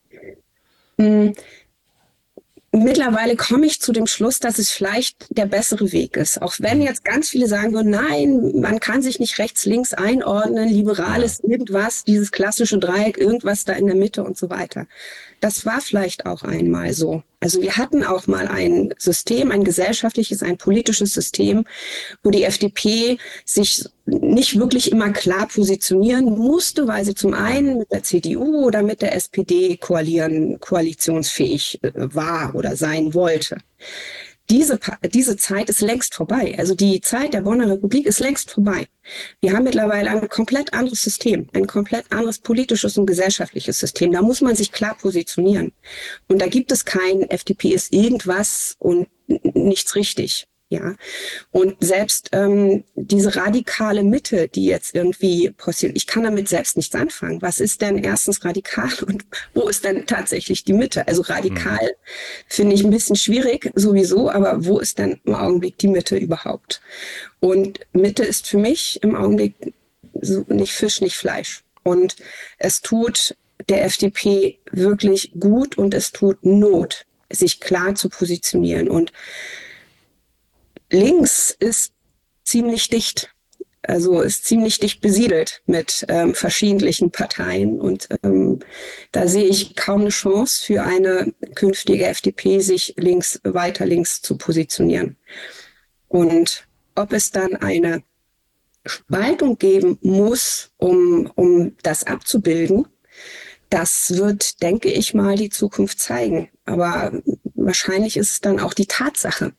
Mittlerweile komme ich zu dem Schluss, dass es vielleicht der bessere Weg ist. Auch wenn jetzt ganz viele sagen würden, nein, man kann sich nicht rechts, links einordnen, liberales irgendwas, dieses klassische Dreieck, irgendwas da in der Mitte und so weiter. Das war vielleicht auch einmal so. Also wir hatten auch mal ein System, ein gesellschaftliches, ein politisches System, wo die FDP sich nicht wirklich immer klar positionieren musste, weil sie zum einen mit der CDU oder mit der SPD koalitionsfähig war oder sein wollte. Diese Zeit ist längst vorbei. Also die Zeit der Bonner Republik ist längst vorbei. Wir haben mittlerweile ein komplett anderes System, ein komplett anderes politisches und gesellschaftliches System. Da muss man sich klar positionieren. Und da gibt es kein FDP ist irgendwas und nichts richtig. Ja, und selbst diese radikale Mitte, die jetzt irgendwie passiert, ich kann damit selbst nichts anfangen. Was ist denn erstens radikal und wo ist denn tatsächlich die Mitte? Also radikal finde ich ein bisschen schwierig sowieso, aber wo ist denn im Augenblick die Mitte überhaupt? Und Mitte ist für mich im Augenblick so nicht Fisch, nicht Fleisch. Und es tut der FDP wirklich gut und es tut Not, sich klar zu positionieren. Und links ist ziemlich dicht, also ist ziemlich dicht besiedelt mit verschiedenen Parteien und da sehe ich kaum eine Chance für eine künftige FDP, sich weiter links zu positionieren. Und ob es dann eine Spaltung geben muss, um das abzubilden, das wird, denke ich mal, die Zukunft zeigen. Aber wahrscheinlich ist es dann auch die Tatsache,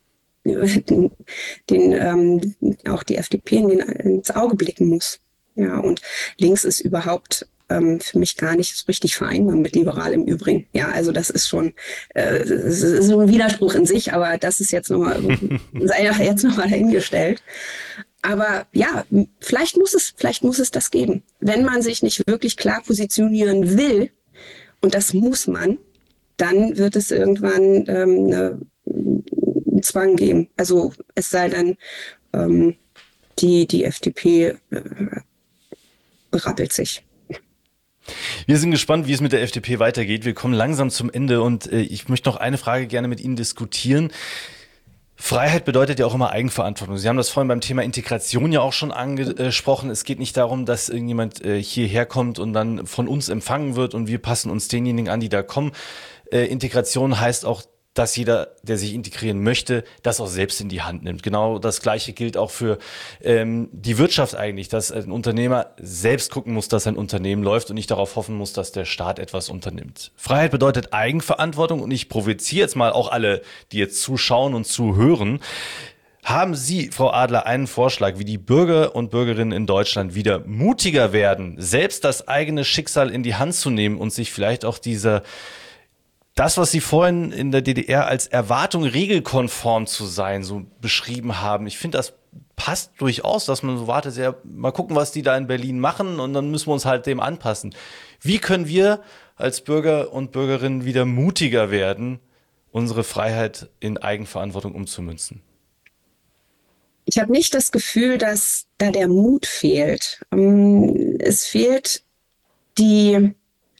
auch die FDP ins Auge blicken muss. Ja, und links ist überhaupt für mich gar nicht so richtig vereinbar mit liberal im Übrigen. Ja, also das ist schon das ist so ein Widerspruch in sich, aber das ist jetzt nochmal dahingestellt. Aber ja, vielleicht muss es das geben. Wenn man sich nicht wirklich klar positionieren will, und das muss man, dann wird es irgendwann einen Zwang geben. Also es sei denn, die FDP berappelt sich. Wir sind gespannt, wie es mit der FDP weitergeht. Wir kommen langsam zum Ende und ich möchte noch eine Frage gerne mit Ihnen diskutieren. Freiheit bedeutet ja auch immer Eigenverantwortung. Sie haben das vorhin beim Thema Integration ja auch schon angesprochen. Es geht nicht darum, dass irgendjemand hierher kommt und dann von uns empfangen wird und wir passen uns denjenigen an, die da kommen. Integration heißt auch, dass jeder, der sich integrieren möchte, das auch selbst in die Hand nimmt. Genau das Gleiche gilt auch für die Wirtschaft eigentlich, dass ein Unternehmer selbst gucken muss, dass sein Unternehmen läuft und nicht darauf hoffen muss, dass der Staat etwas unternimmt. Freiheit bedeutet Eigenverantwortung und ich provoziere jetzt mal auch alle, die jetzt zuschauen und zuhören. Haben Sie, Frau Adler, einen Vorschlag, wie die Bürger und Bürgerinnen in Deutschland wieder mutiger werden, selbst das eigene Schicksal in die Hand zu nehmen und sich vielleicht auch das, was Sie vorhin in der DDR als Erwartung, regelkonform zu sein, so beschrieben haben. Ich finde, das passt durchaus, dass man so wartet, ja, mal gucken, was die da in Berlin machen und dann müssen wir uns halt dem anpassen. Wie können wir als Bürger und Bürgerinnen wieder mutiger werden, unsere Freiheit in Eigenverantwortung umzumünzen? Ich habe nicht das Gefühl, dass da der Mut fehlt. Es fehlt die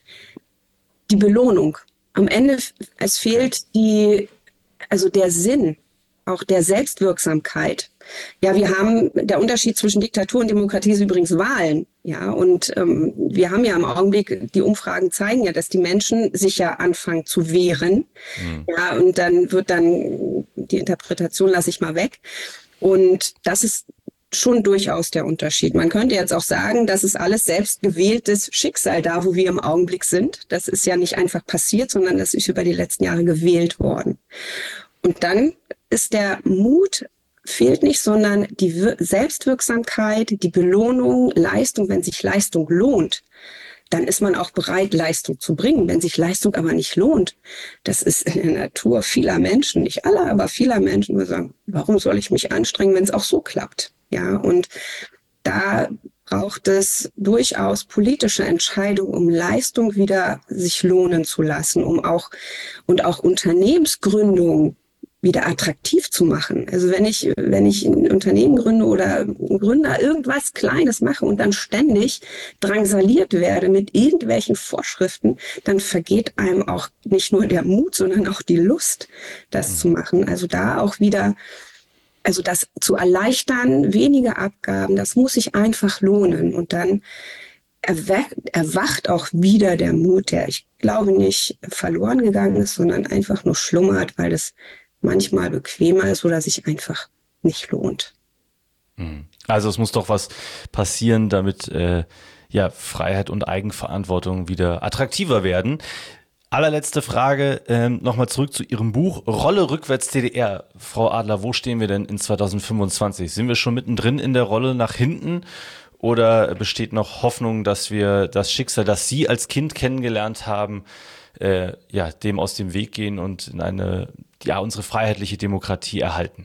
Belohnung. Am Ende, es fehlt der Sinn, auch der Selbstwirksamkeit. Ja, der Unterschied zwischen Diktatur und Demokratie ist übrigens Wahlen. Ja, und wir haben ja im Augenblick, die Umfragen zeigen ja, dass die Menschen sich ja anfangen zu wehren. Ja, und dann die Interpretation lasse ich mal weg. Und das ist schon durchaus der Unterschied. Man könnte jetzt auch sagen, das ist alles selbstgewähltes Schicksal da, wo wir im Augenblick sind. Das ist ja nicht einfach passiert, sondern das ist über die letzten Jahre gewählt worden. Und dann ist der Mut, fehlt nicht, sondern die Selbstwirksamkeit, die Belohnung, Leistung. Wenn sich Leistung lohnt, dann ist man auch bereit, Leistung zu bringen. Wenn sich Leistung aber nicht lohnt, das ist in der Natur vieler Menschen, nicht aller, aber vieler Menschen, die sagen, warum soll ich mich anstrengen, wenn es auch so klappt? Ja, und da braucht es durchaus politische Entscheidungen, um Leistung wieder sich lohnen zu lassen, und auch Unternehmensgründung wieder attraktiv zu machen. Also wenn ich ein Unternehmen gründe oder ein Gründer irgendwas Kleines mache und dann ständig drangsaliert werde mit irgendwelchen Vorschriften, dann vergeht einem auch nicht nur der Mut, sondern auch die Lust, das zu machen. Also da auch wieder, also das zu erleichtern, weniger Abgaben, das muss sich einfach lohnen. Und dann erwacht auch wieder der Mut, der, ich glaube, nicht verloren gegangen ist, sondern einfach nur schlummert, weil das manchmal bequemer ist oder sich einfach nicht lohnt. Also es muss doch was passieren, damit Freiheit und Eigenverantwortung wieder attraktiver werden. Allerletzte Frage, nochmal zurück zu Ihrem Buch Rolle rückwärts DDR. Frau Adler, wo stehen wir denn in 2025? Sind wir schon mittendrin in der Rolle nach hinten oder besteht noch Hoffnung, dass wir das Schicksal, das Sie als Kind kennengelernt haben, dem aus dem Weg gehen und in unsere freiheitliche Demokratie erhalten?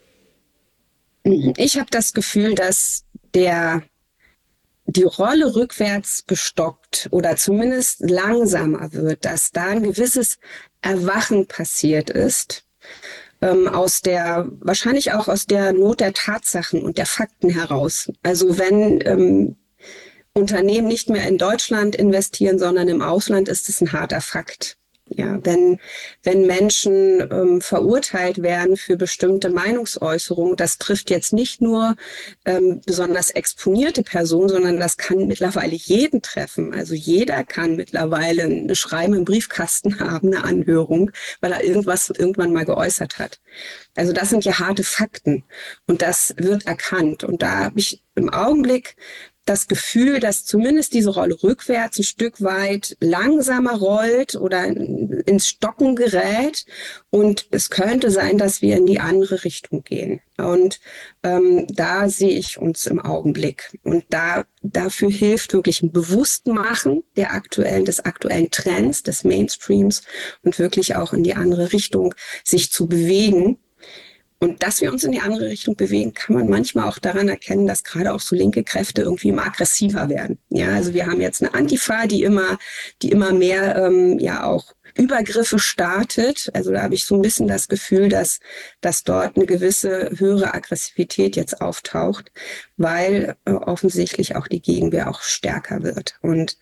Ich habe das Gefühl, dass die Rolle rückwärts gestoppt oder zumindest langsamer wird, dass da ein gewisses Erwachen passiert ist, wahrscheinlich auch aus der Not der Tatsachen und der Fakten heraus. Also wenn Unternehmen nicht mehr in Deutschland investieren, sondern im Ausland, ist es ein harter Fakt. Ja, wenn Menschen verurteilt werden für bestimmte Meinungsäußerungen, das trifft jetzt nicht nur besonders exponierte Personen, sondern das kann mittlerweile jeden treffen. Also jeder kann mittlerweile eine Schreiben im Briefkasten haben, eine Anhörung, weil er irgendwann mal geäußert hat. Also das sind ja harte Fakten und das wird erkannt. Und da habe ich im Augenblick das Gefühl, dass zumindest diese Rolle rückwärts ein Stück weit langsamer rollt oder ins Stocken gerät. Und es könnte sein, dass wir in die andere Richtung gehen. Und da sehe ich uns im Augenblick. Und dafür hilft wirklich ein Bewusstmachen des aktuellen Trends, des Mainstreams und wirklich auch in die andere Richtung sich zu bewegen. Und dass wir uns in die andere Richtung bewegen, kann man manchmal auch daran erkennen, dass gerade auch so linke Kräfte irgendwie immer aggressiver werden. Ja, also wir haben jetzt eine Antifa, die immer mehr auch Übergriffe startet. Also da habe ich so ein bisschen das Gefühl, dass dort eine gewisse höhere Aggressivität jetzt auftaucht, weil offensichtlich auch die Gegenwehr auch stärker wird. Und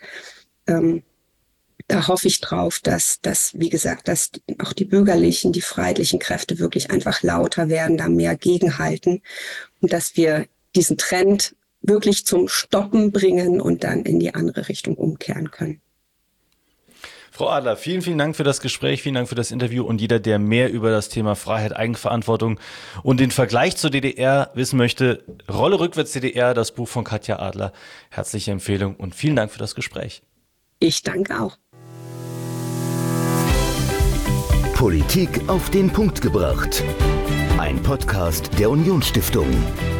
da hoffe ich drauf, dass wie gesagt, dass auch die bürgerlichen, die freiheitlichen Kräfte wirklich einfach lauter werden, da mehr gegenhalten und dass wir diesen Trend wirklich zum Stoppen bringen und dann in die andere Richtung umkehren können. Frau Adler, vielen, vielen Dank für das Gespräch, vielen Dank für das Interview und jeder, der mehr über das Thema Freiheit, Eigenverantwortung und den Vergleich zur DDR wissen möchte, Rolle rückwärts DDR, das Buch von Katja Adler. Herzliche Empfehlung und vielen Dank für das Gespräch. Ich danke auch. Politik auf den Punkt gebracht. Ein Podcast der Unionsstiftung.